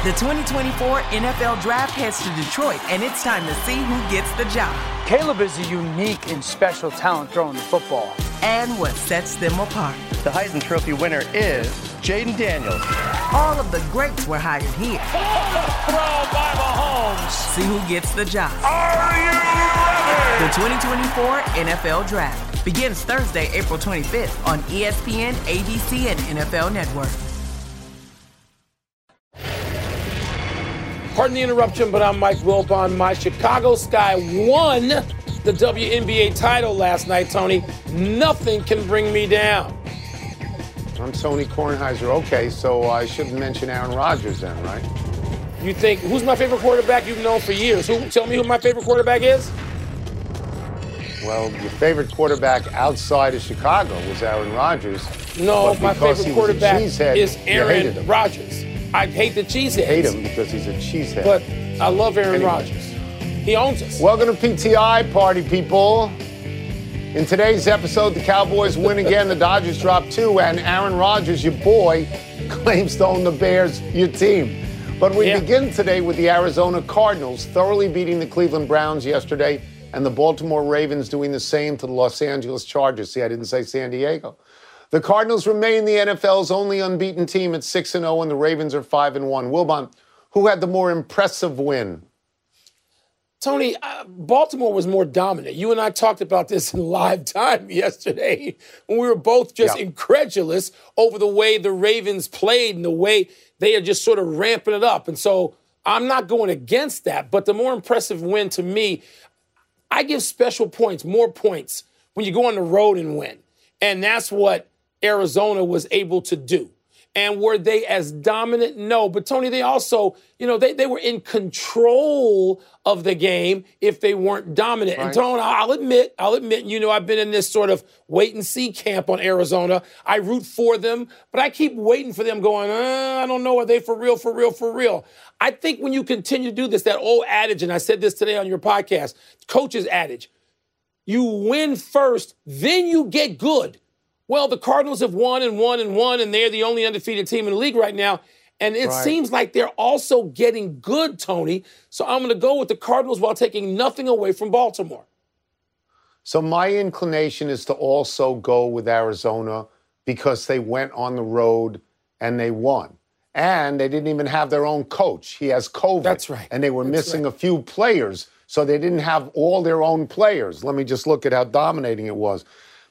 The 2024 NFL Draft heads to Detroit, and it's time to see who gets the job. Caleb is a unique and special talent throwing the football. And what sets them apart. The Heisman Trophy winner is Jaden Daniels. All of the greats were hired here. Throw by Mahomes. See who gets the job. Are you ready? The 2024 NFL Draft begins Thursday, April 25th on ESPN, ABC, and NFL Network. Pardon the interruption, but I'm Mike Wilbon. My Chicago Sky won the WNBA title last night, Tony. Nothing can bring me down. I'm Tony Kornheiser. Okay, so I shouldn't mention Aaron Rodgers then, right? You think, who's my favorite quarterback you've known for years? Tell me who my favorite quarterback is? Well, your favorite quarterback outside of Chicago was Aaron Rodgers. No, my favorite quarterback is Aaron Rodgers. I hate the cheeseheads. You hate him because he's a cheesehead. But I love Aaron Rodgers. He owns us. Welcome to PTI, party people. In today's episode, the Cowboys win again, the Dodgers drop 2, and Aaron Rodgers, your boy, claims to own the Bears, your team. But we begin today with the Arizona Cardinals thoroughly beating the Cleveland Browns yesterday, and the Baltimore Ravens doing the same to the Los Angeles Chargers. See, I didn't say San Diego. The Cardinals remain the NFL's only unbeaten team at 6-0, and the Ravens are 5-1. Wilbon, who had the more impressive win? Tony, Baltimore was more dominant. You and I talked about this in live time yesterday when we were both just incredulous over the way the Ravens played and the way they are just sort of ramping it up. And so I'm not going against that, but the more impressive win to me, I give special points, more points, when you go on the road and win. And that's what Arizona was able to do. And were they as dominant? No. But, Tony, they also, they were in control of the game if they weren't dominant. Right. And, Tony, I'll admit, I've been in this sort of wait-and-see camp on Arizona. I root for them, but I keep waiting for them going, I don't know, are they for real? I think when you continue to do this, that old adage, and I said this today on your podcast, coach's adage, you win first, then you get good. Well, the Cardinals have won, and they're the only undefeated team in the league right now. And it seems like they're also getting good, Tony. So I'm going to go with the Cardinals while taking nothing away from Baltimore. So my inclination is to also go with Arizona because they went on the road and they won. And they didn't even have their own coach. He has COVID. That's right. And they were missing a few players, so they didn't have all their own players. Let me just look at how dominating it was.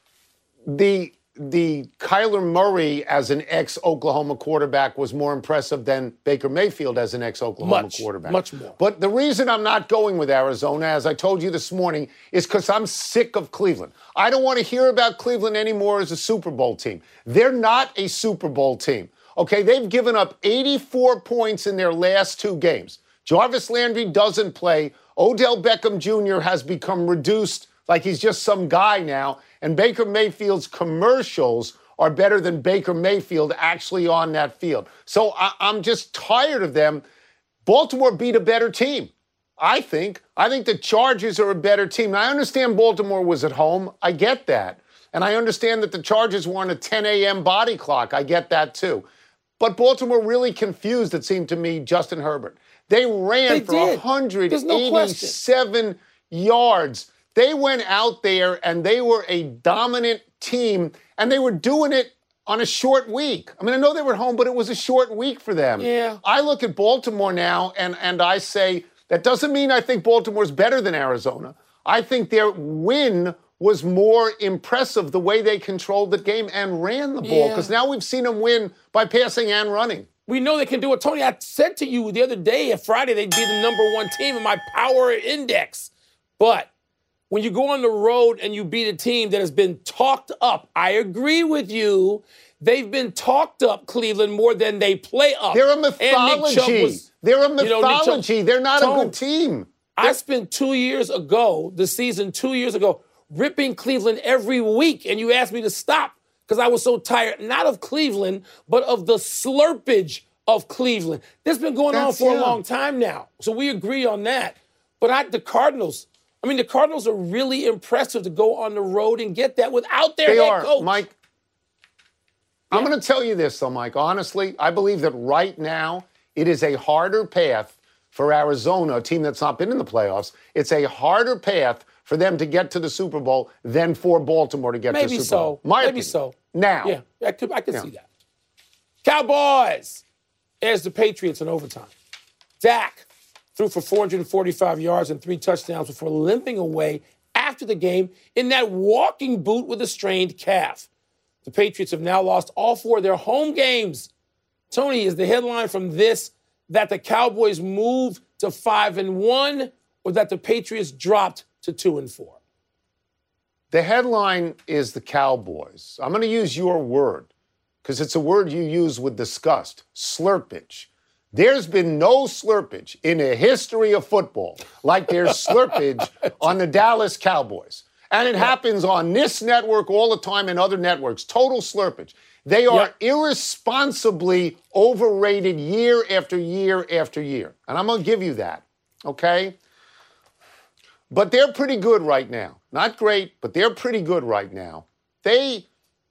The Kyler Murray as an ex-Oklahoma quarterback was more impressive than Baker Mayfield as an ex-Oklahoma quarterback. Much more. But the reason I'm not going with Arizona, as I told you this morning, is because I'm sick of Cleveland. I don't want to hear about Cleveland anymore as a Super Bowl team. They're not a Super Bowl team. Okay, they've given up 84 points in their last 2 games. Jarvis Landry doesn't play. Odell Beckham Jr. has become reduced like he's just some guy now. And Baker Mayfield's commercials are better than Baker Mayfield actually on that field. So I'm just tired of them. Baltimore beat a better team, I think. I think the Chargers are a better team. Now, I understand Baltimore was at home. I get that. And I understand that the Chargers were on a 10 a.m. body clock. I get that, too. But Baltimore really confused, it seemed to me, Justin Herbert. They ran for 187 yards. They went out there and they were a dominant team, and they were doing it on a short week. I mean, I know they were at home, but it was a short week for them. Yeah. I look at Baltimore now and I say, that doesn't mean I think Baltimore's better than Arizona. I think their win was more impressive the way they controlled the game and ran the ball, because now we've seen them win by passing and running. We know they can do it. Tony, I said to you the other day, Friday, they'd be the number 1 team in my power index. But when you go on the road and you beat a team that has been talked up, I agree with you. They've been talked up, Cleveland, more than they play up. They're a mythology. They're a mythology. They're not a good team. I spent 2 years ago, the season 2 years ago, ripping Cleveland every week, and you asked me to stop because I was so tired, not of Cleveland, but of the slurpage of Cleveland. This has been going on for a long time now, so we agree on that. But the Cardinals are really impressive to go on the road and get that without their head coach. Mike, I'm going to tell you this, though, Mike. Honestly, I believe that right now, it is a harder path for Arizona, a team that's not been in the playoffs. It's a harder path for them to get to the Super Bowl than for Baltimore to get to the Super Bowl. Maybe so. Now. Yeah, I could see that. Cowboys as the Patriots in overtime. Dak threw for 445 yards and 3 touchdowns before limping away after the game in that walking boot with a strained calf. The Patriots have now lost all 4 of their home games. Tony, is the headline from this that the Cowboys moved to 5-1 or that the Patriots dropped to 2-4? The headline is the Cowboys. I'm going to use your word because it's a word you use with disgust, slurpage. There's been no slurpage in the history of football like there's slurpage on the Dallas Cowboys. And it happens on this network all the time and other networks. Total slurpage. They are irresponsibly overrated year after year after year. And I'm going to give you that, okay? But they're pretty good right now. Not great, but they're pretty good right now. Bill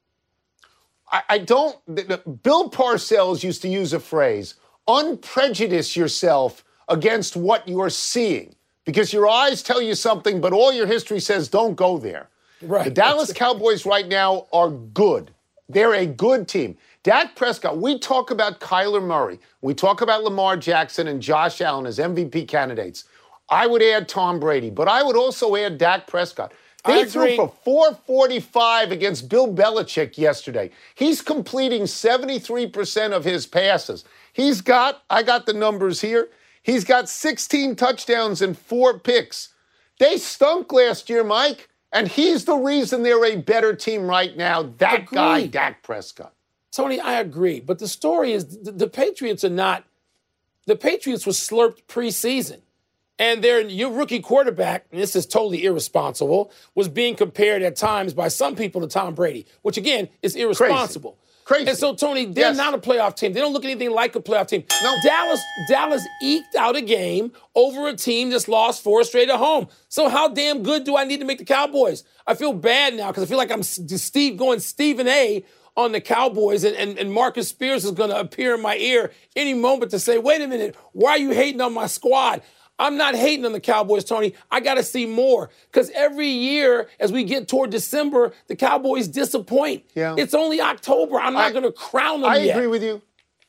Parcells used to use a phrase, unprejudice yourself against what you're seeing because your eyes tell you something, but all your history says don't go there. Right. The Dallas Cowboys right now are good. They're a good team. Dak Prescott, we talk about Kyler Murray. We talk about Lamar Jackson and Josh Allen as MVP candidates. I would add Tom Brady, but I would also add Dak Prescott. They threw for 445 against Bill Belichick yesterday. He's completing 73% of his passes. I got the numbers here. He's got 16 touchdowns and 4 picks. They stunk last year, Mike, and he's the reason they're a better team right now. That guy, Dak Prescott. Tony, I agree. But the story is the Patriots are not – the Patriots were slurped preseason. And your rookie quarterback, and this is totally irresponsible, was being compared at times by some people to Tom Brady, which, again, is irresponsible. Crazy. And so, Tony, they're not a playoff team. They don't look anything like a playoff team. No. Dallas eked out a game over a team that's lost 4 straight at home. So how damn good do I need to make the Cowboys? I feel bad now because I feel like I'm going Stephen A. on the Cowboys, and Marcus Spears is going to appear in my ear any moment to say, wait a minute, why are you hating on my squad? I'm not hating on the Cowboys, Tony. I got to see more. Because every year, as we get toward December, the Cowboys disappoint. Yeah. It's only October. I'm not going to crown them yet. I agree with you.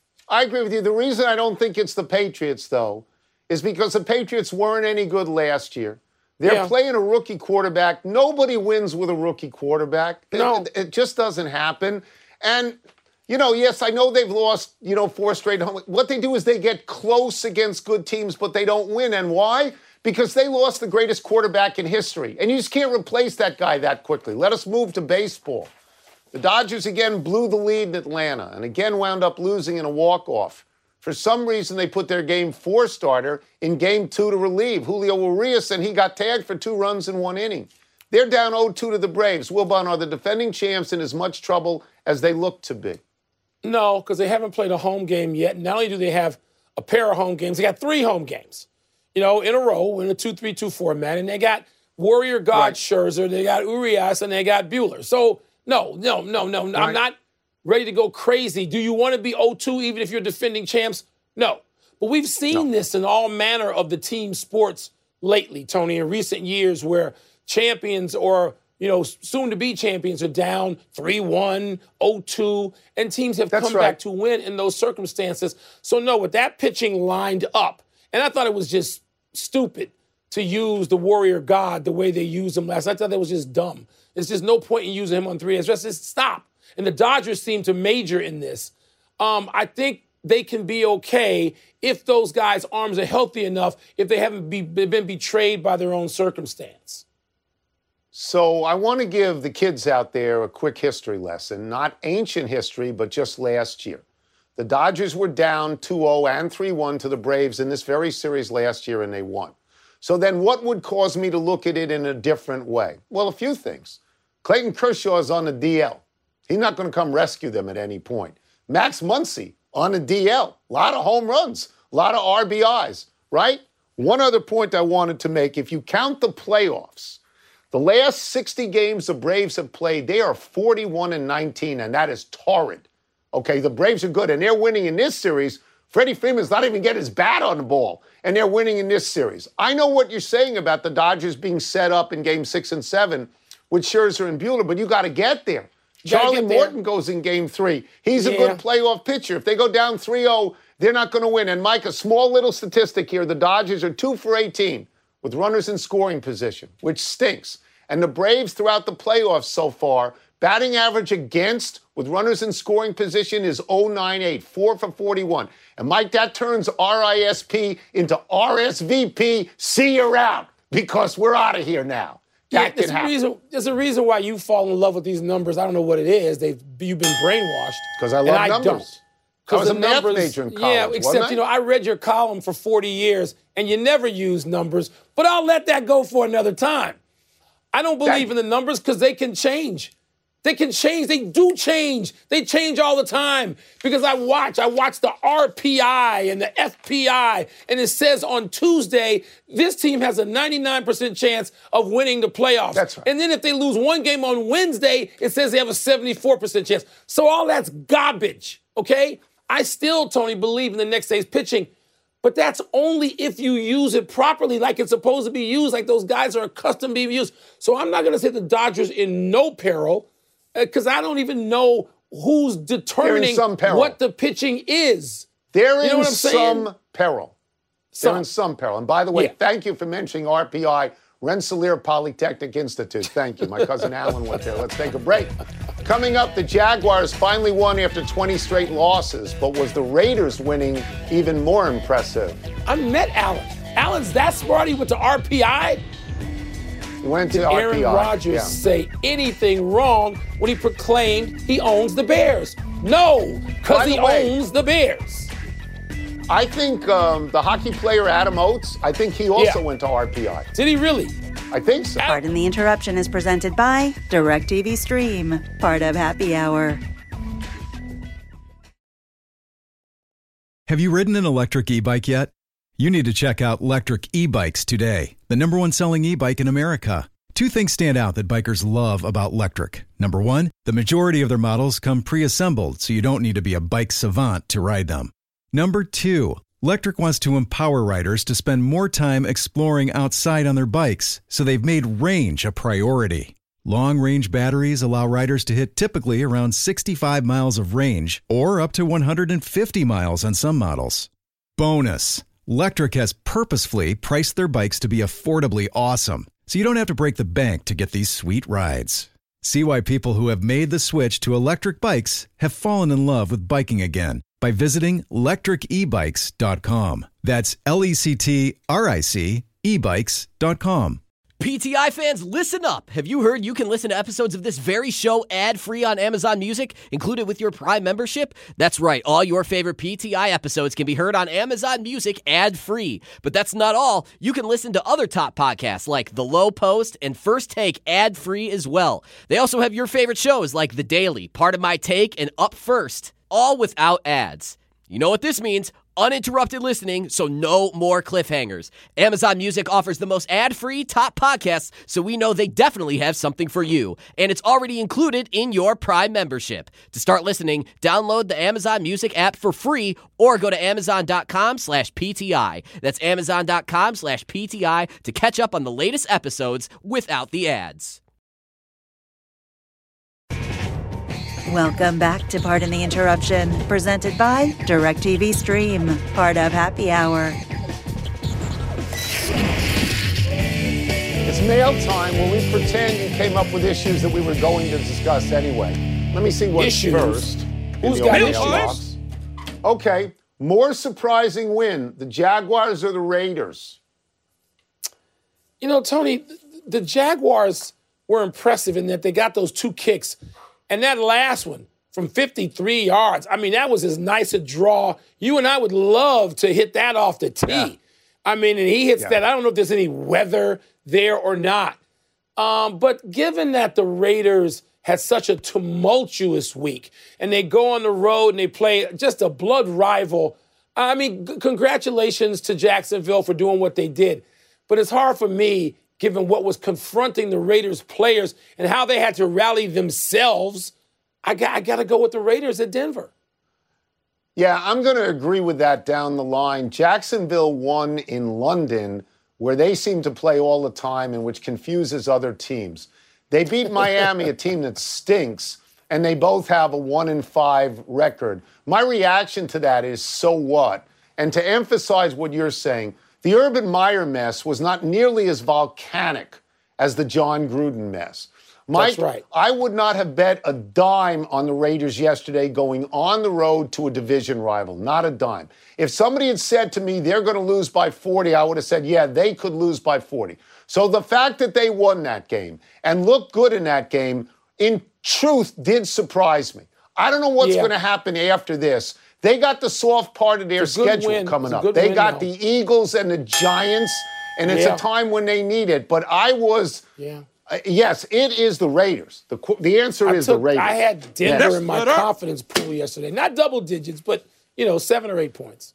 The reason I don't think it's the Patriots, though, is because the Patriots weren't any good last year. They're playing a rookie quarterback. Nobody wins with a rookie quarterback. No. It just doesn't happen. And yes, I know they've lost, 4 straight home. What they do is they get close against good teams, but they don't win. And why? Because they lost the greatest quarterback in history. And you just can't replace that guy that quickly. Let us move to baseball. The Dodgers again blew the lead in Atlanta and again wound up losing in a walk-off. For some reason, they put their Game 4 starter in Game 2 to relieve Julio Urias, and he got tagged for 2 runs in 1 inning. They're down 0-2 to the Braves. Wilbon, are the defending champs in as much trouble as they look to be? No, because they haven't played a home game yet. Not only do they have a pair of home games, they got 3 home games, in a row in a 2-3-2 format. And they got Warrior God Scherzer, they got Urias, and they got Buehler. So, no. Right. I'm not ready to go crazy. Do you want to be 0-2 even if you're defending champs? No. But we've seen this in all manner of the team sports lately, Tony, in recent years where champions or soon-to-be champions are down 3-1, 0-2, and teams have come back to win in those circumstances. So, no, with that pitching lined up, and I thought it was just stupid to use the Warrior God the way they used him last night. I thought that was just dumb. There's just no point in using him on 3 days. Just stop. And the Dodgers seem to major in this. I think they can be okay if those guys' arms are healthy enough, if they haven't been betrayed by their own circumstance. So I want to give the kids out there a quick history lesson, not ancient history, but just last year. The Dodgers were down 2-0 and 3-1 to the Braves in this very series last year, and they won. So then what would cause me to look at it in a different way? Well, a few things. Clayton Kershaw is on the DL. He's not going to come rescue them at any point. Max Muncy on the DL. A lot of home runs, a lot of RBIs, right? One other point I wanted to make, if you count the playoffs, the last 60 games the Braves have played, they are 41-19, and that is torrid. Okay, the Braves are good, and they're winning in this series Freddie Freeman's not even getting his bat on the ball, and they're winning in this series. I know what you're saying about the Dodgers being set up in Game 6 and 7 with Scherzer and Buehler, but you got to get there. Charlie Morton goes in Game 3. He's a good playoff pitcher. If they go down 3-0, they're not going to win. And, Mike, a small little statistic here. The Dodgers are 2 for 18 with runners in scoring position, which stinks. And the Braves throughout the playoffs so far, batting average against with runners in scoring position is 0.98, 4 for 41. And, Mike, that turns RISP into RSVP. See you around, because we're out of here now. That can happen. There's a reason why you fall in love with these numbers. I don't know what it is. You've been brainwashed. Because I love numbers. Don't. I was a math major in college. Yeah, except, I read your column for 40 years, and you never used numbers. But I'll let that go for another time. I don't believe in the numbers because they can change. They can change. They do change. They change all the time. Because I watch the RPI and the FPI, and it says on Tuesday, this team has a 99% chance of winning the playoffs. That's right. And then if they lose one game on Wednesday, it says they have a 74% chance. So all that's garbage, okay? I still, Tony, believe in the next day's pitching. But that's only if you use it properly, like it's supposed to be used, like those guys are accustomed to being used. So I'm not going to say the Dodgers in no peril, because I don't even know who's determining what the pitching is. They're in some peril. They're in some peril. And by the way, thank you for mentioning RPI, Rensselaer Polytechnic Institute. Thank you. My cousin Alan went there. Let's take a break. Coming up, the Jaguars finally won after 20 straight losses, but was the Raiders winning even more impressive? I met Alan. Alan's that smart. He went to RPI. He went to Did Aaron Rodgers say anything wrong when he proclaimed he owns the Bears? No, because he owns the Bears. I think the hockey player Adam Oates, I think he also went to RPI. Did he really? I think so. Pardon the Interruption is presented by DirecTV Stream, part of Happy Hour. Have you ridden an electric e-bike yet? You need to check out Lectric E-Bikes today, the #1 selling e-bike in America. Two things stand out that bikers love about Lectric. Number one, the majority of their models come pre-assembled, so you don't need to be a bike savant to ride them. Number two, Lectric wants to empower riders to spend more time exploring outside on their bikes, so they've made range a priority. Long-range batteries allow riders to hit typically around 65 miles of range, or up to 150 miles on some models. Bonus, Lectric has purposefully priced their bikes to be affordably awesome, so you don't have to break the bank to get these sweet rides. See why people who have made the switch to electric bikes have fallen in love with biking again by visiting lectricebikes.com. That's LECTRIC ebikes.com. PTI fans, listen up. Have you heard you can listen to episodes of this very show ad-free on Amazon Music, included with your Prime membership? That's right. All your favorite PTI episodes can be heard on Amazon Music ad-free. But that's not all. You can listen to other top podcasts like The Low Post and First Take ad-free as well. They also have your favorite shows like The Daily, Part of My Take, and Up First, all without ads. You know what this means? Uninterrupted listening, so no more cliffhangers. Amazon Music offers the most ad-free top podcasts, so we know they definitely have something for you. And it's already included in your Prime membership. To start listening, download the Amazon Music app for free or go to amazon.com/PTI. That's amazon.com/PTI to catch up on the latest episodes without the ads. Welcome back to Pardon the Interruption, presented by DirecTV Stream, part of Happy Hour. It's mail time where we pretend you came up with issues that we were going to discuss anyway. Let me see what's first. Who's got issues? Okay, more surprising win, the Jaguars or the Raiders? You know, Tony, the Jaguars were impressive in that they got those two kicks. And that last one from 53 yards, I mean, that was as nice a draw. You and I would love to hit that off the tee. Yeah. I mean, and he hits that. I don't know if there's any weather there or not. But given that the Raiders had such a tumultuous week and they go on the road and they play just a blood rival, I mean, congratulations to Jacksonville for doing what they did. But it's hard for me, given what was confronting the Raiders players and how they had to rally themselves. I got to go with the Raiders at Denver. Yeah, I'm going to agree with that down the line. Jacksonville won in London, where they seem to play all the time and which confuses other teams. They beat Miami, a team that stinks, and they both have a 1-5 record. My reaction to that is, so what? And to emphasize what you're saying, the Urban Meyer mess was not nearly as volcanic as the John Gruden mess. Mike, that's right. I would not have bet a dime on the Raiders yesterday going on the road to a division rival. Not a dime. If somebody had said to me they're going to lose by 40, I would have said, yeah, they could lose by 40. So the fact that they won that game and looked good in that game, in truth, did surprise me. I don't know what's going to happen after this. They got the soft part of their schedule coming up. They got the Eagles and the Giants, and it's a time when they need it. But I was... yes, it is the Raiders. The answer is the Raiders. I had Denver in my confidence pool yesterday. Not double digits, but, 7 or 8 points.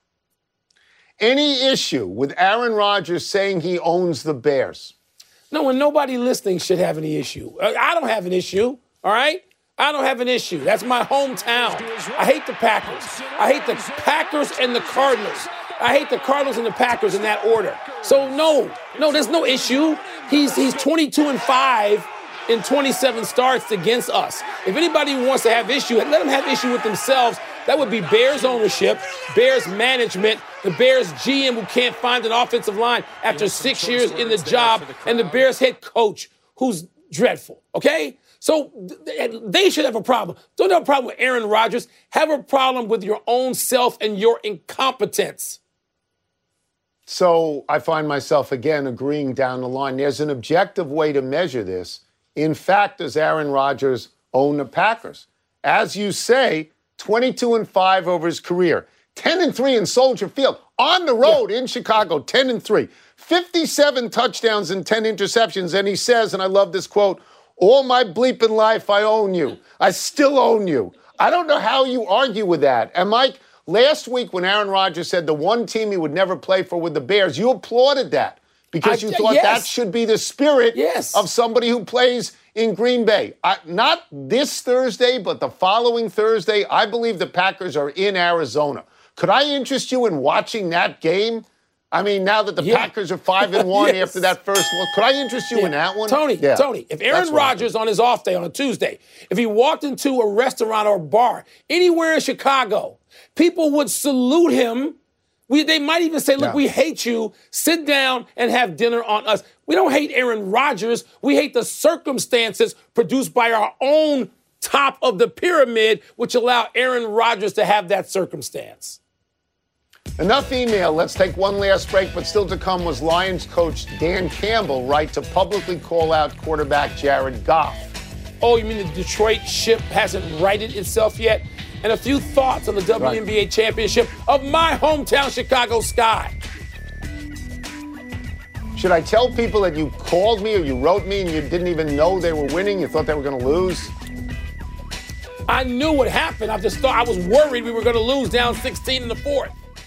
Any issue with Aaron Rodgers saying he owns the Bears? No, and nobody listening should have any issue. I don't have an issue, all right? I don't have an issue. That's my hometown. I hate the Packers. I hate the Packers and the Cardinals. I hate the Cardinals and the Packers in that order. So, no, there's no issue. He's 22-5 in 27 starts against us. If anybody wants to have issue, let them have issue with themselves. That would be Bears ownership, Bears management, the Bears GM who can't find an offensive line after 6 years in the job, and the Bears head coach who's dreadful, okay? So they should have a problem. Don't have a problem with Aaron Rodgers. Have a problem with your own self and your incompetence. So I find myself, again, agreeing down the line. There's an objective way to measure this. In fact, does Aaron Rodgers own the Packers? As you say, 22-5 over his career. 10-3 in Soldier Field. On the road in Chicago, 10-3. 57 touchdowns and 10 interceptions. And he says, and I love this quote, all my bleeping life, I own you. I still own you. I don't know how you argue with that. And Mike, last week when Aaron Rodgers said the one team he would never play for with the Bears, you applauded that because you thought that should be the spirit of somebody who plays in Green Bay. Not this Thursday, but the following Thursday, I believe the Packers are in Arizona. Could I interest you in watching that game? I mean, now that the Packers are 5-1 after that first look, could I interest you in that one? Tony, if Aaron Rodgers on his off day on a Tuesday, if he walked into a restaurant or a bar anywhere in Chicago, people would salute him. They might even say, look, we hate you. Sit down and have dinner on us. We don't hate Aaron Rodgers. We hate the circumstances produced by our own top of the pyramid, which allow Aaron Rodgers to have that circumstance. Enough email. Let's take one last break, but still to come was Lions coach Dan Campbell right to publicly call out quarterback Jared Goff. Oh, you mean the Detroit ship hasn't righted itself yet? And a few thoughts on the WNBA championship of my hometown Chicago Sky. Should I tell people that you called me or you wrote me and you didn't even know they were winning? You thought they were going to lose? I knew what happened. I was worried we were going to lose down 16 in the fourth.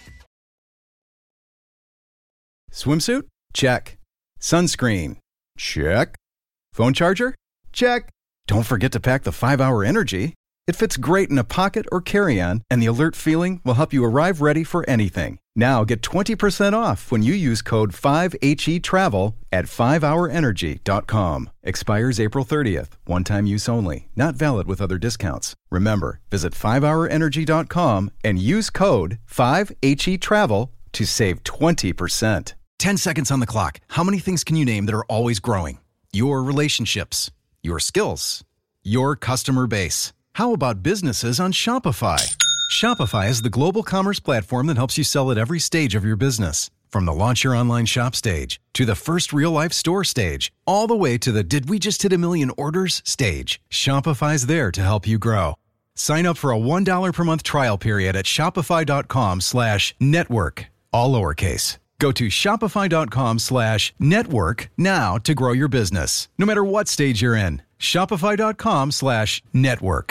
Swimsuit? Check. Sunscreen? Check. Phone charger? Check. Don't forget to pack the 5-Hour Energy. It fits great in a pocket or carry-on, and the alert feeling will help you arrive ready for anything. Now get 20% off when you use code 5HETRAVEL at 5hourenergy.com. Expires April 30th. One-time use only. Not valid with other discounts. Remember, visit 5hourenergy.com and use code 5HETRAVEL to save 20%. 10 seconds on the clock. How many things can you name that are always growing? Your relationships, your skills, your customer base. How about businesses on Shopify? Shopify is the global commerce platform that helps you sell at every stage of your business. From the launch your online shop stage, to the first real-life store stage, all the way to the did we just hit 1 million orders stage. Shopify's there to help you grow. Sign up for a $1 per month trial period at shopify.com/network, all lowercase. Go to shopify.com/network now to grow your business, no matter what stage you're in. Shopify.com/network.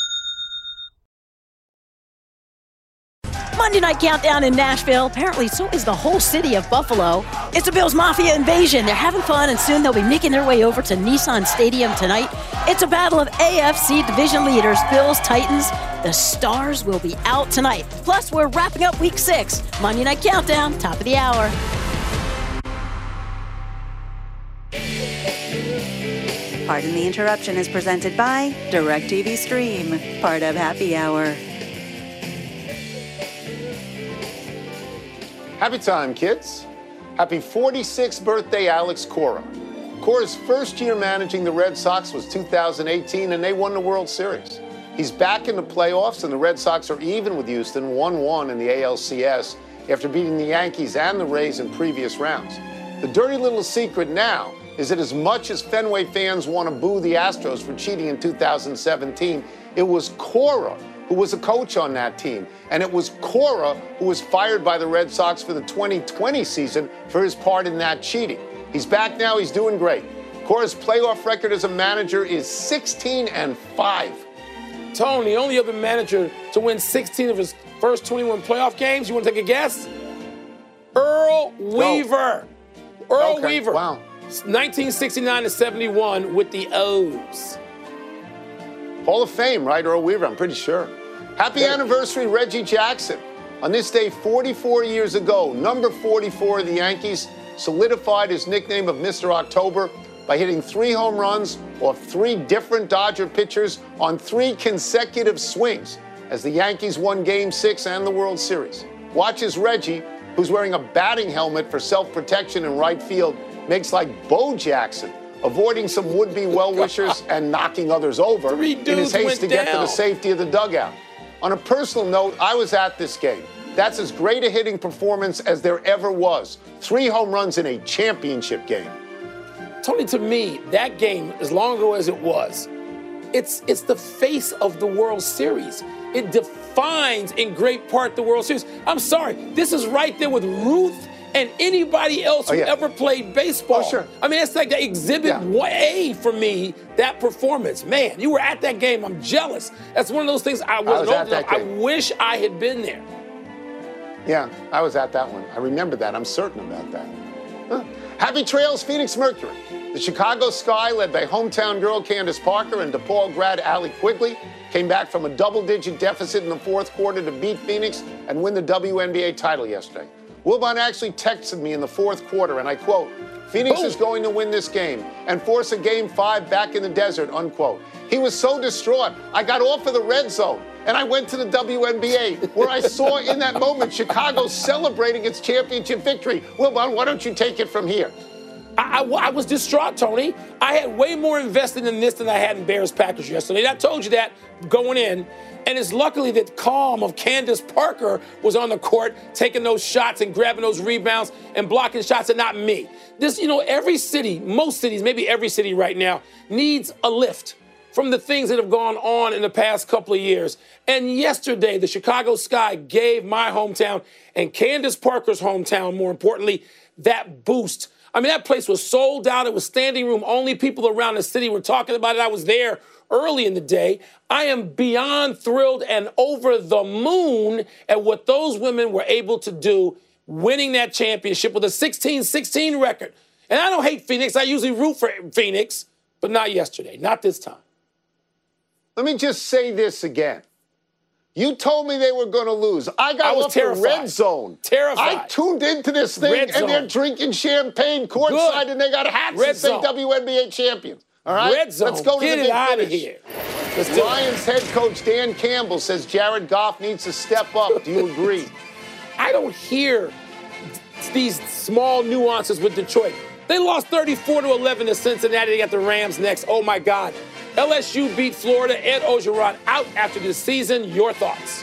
Monday Night Countdown in Nashville. Apparently, so is the whole city of Buffalo. It's the Bills Mafia invasion. They're having fun, and soon they'll be making their way over to Nissan Stadium tonight. It's a battle of AFC division leaders, Bills, Titans. The stars will be out tonight. Plus, we're wrapping up Week 6. Monday Night Countdown, top of the hour. Pardon the Interruption is presented by DirecTV Stream, part of Happy Hour. Happy time, kids. Happy 46th birthday, Alex Cora. Cora's first year managing the Red Sox was 2018, and they won the World Series. He's back in the playoffs, and the Red Sox are even with Houston, 1-1 in the ALCS, after beating the Yankees and the Rays in previous rounds. The dirty little secret now is that as much as Fenway fans want to boo the Astros for cheating in 2017, it was Cora who was a coach on that team. And it was Cora who was fired by the Red Sox for the 2020 season for his part in that cheating. He's back now. He's doing great. Cora's playoff record as a manager is 16-5. Tony, the only other manager to win 16 of his first 21 playoff games, you want to take a guess? Earl Weaver. Earl Weaver. Wow. 1969-71 with the O's. Hall of Fame, right, Earl Weaver? I'm pretty sure. Happy anniversary, Reggie Jackson. On this day 44 years ago, number 44 of the Yankees solidified his nickname of Mr. October by hitting 3 home runs off 3 different Dodger pitchers on 3 consecutive swings as the Yankees won Game 6 and the World Series. Watch as Reggie, who's wearing a batting helmet for self-protection in right field, makes like Bo Jackson, avoiding some would-be well-wishers and knocking others over in his haste to get to the safety of the dugout. On a personal note, I was at this game. That's as great a hitting performance as there ever was. 3 home runs in a championship game. Tony, to me, that game, as long ago as it was, it's the face of the World Series. It defines in great part the World Series. I'm sorry, this is right there with Ruth and anybody else who ever played baseball. Oh, sure. I mean, it's like the exhibit A for me, that performance. Man, you were at that game. I'm jealous. That's one of those things I wasn't old enough. I wish I had been there. Yeah, I was at that one. I remember that. I'm certain about that. Huh. Happy trails, Phoenix Mercury. The Chicago Sky, led by hometown girl Candace Parker and DePaul grad Allie Quigley, came back from a double-digit deficit in the fourth quarter to beat Phoenix and win the WNBA title yesterday. Wilbon actually texted me in the fourth quarter, and I quote, "Phoenix is going to win this game and force a Game 5 back in the desert," unquote. He was so distraught, I got off of the red zone, and I went to the WNBA, where I saw in that moment Chicago celebrating its championship victory. Wilbon, why don't you take it from here? I was distraught, Tony. I had way more invested in this than I had in Bears-Packers yesterday. And I told you that going in. And it's luckily that calm of Candace Parker was on the court, taking those shots and grabbing those rebounds and blocking shots, and not me. This, every city, most cities, maybe every city right now, needs a lift from the things that have gone on in the past couple of years. And yesterday, the Chicago Sky gave my hometown and Candace Parker's hometown, more importantly, that boost. I mean, that place was sold out. It was standing room only. People around the city were talking about it. I was there early in the day. I am beyond thrilled and over the moon at what those women were able to do, winning that championship with a 16-16 record. And I don't hate Phoenix. I usually root for Phoenix, but not yesterday, not this time. Let me just say this again. You told me they were going to lose. I got off the red zone. Terrified. I tuned into this thing, and they're drinking champagne courtside, and they got hats that say WNBA champions. All right? Red zone. Let's go to Get the it big out of finish. here. Lions head coach Dan Campbell says Jared Goff needs to step up. Do you agree? I don't hear these small nuances with Detroit. They lost 34-11 to Cincinnati. They got the Rams next. Oh, my God. LSU beat Florida. Ed Orgeron out after this season. Your thoughts?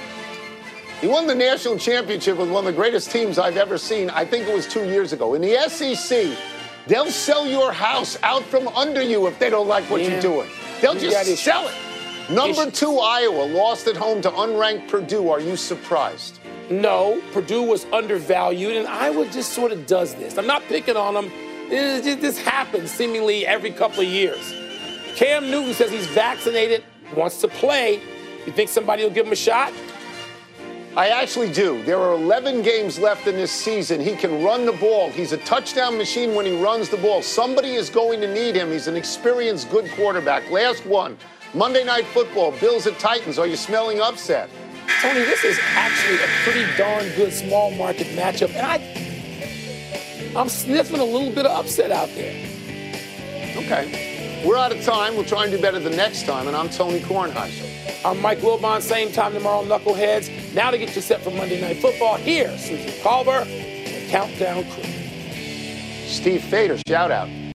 He won the national championship with one of the greatest teams I've ever seen. I think it was 2 years ago. In the SEC, they'll sell your house out from under you if they don't like what you're doing. They'll just sell it. Number 2, Iowa lost at home to unranked Purdue. Are you surprised? No, Purdue was undervalued, and Iowa just sort of does this. I'm not picking on them. This happens seemingly every couple of years. Cam Newton says he's vaccinated, wants to play. You think somebody will give him a shot? I actually do. There are 11 games left in this season. He can run the ball. He's a touchdown machine when he runs the ball. Somebody is going to need him. He's an experienced, good quarterback. Last one. Monday Night Football, Bills at Titans. Are you smelling upset? Tony, this is actually a pretty darn good small market matchup, and I'm sniffing a little bit of upset out there. Okay. We're out of time. We'll try and do better the next time, and I'm Tony Kornheiser. I'm Mike Wilbon. Same time tomorrow, Knuckleheads. Now to get you set for Monday Night Football, here's Susan Culver, the Countdown Crew. Steve Fader, shout out.